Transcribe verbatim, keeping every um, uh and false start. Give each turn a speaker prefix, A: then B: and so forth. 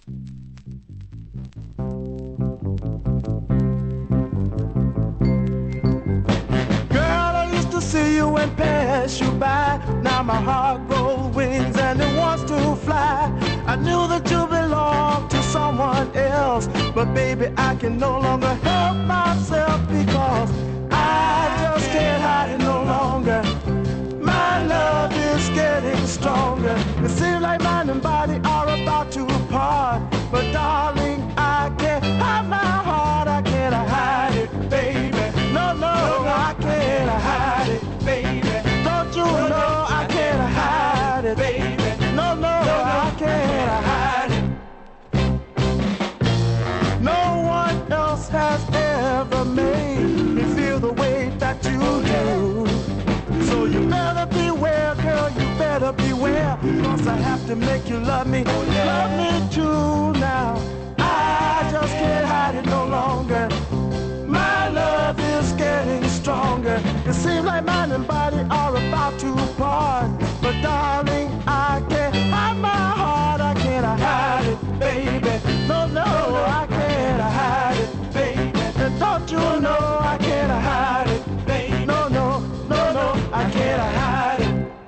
A: Girl, I used to see you and pass you by. Now my heart grows wings and it wants to fly. I knew that you belonged to someone else, but baby, I can no longer help myself because I just can't hide it no longer. My love is getting stronger. It seems like mind and body are about to part, but darling, I can't hide my heart. I can't hide it, baby. No, no, no, I can't hide it, baby. Don't you know I can't hide it, baby? No, no, I can't hide it. No one else has ever made me feel the way that you do. So you better beware, girl, you better beware, cause I have to make you love me, love me too now. I just can't hide it no longer. My love is getting stronger. It seems like mind and body are about to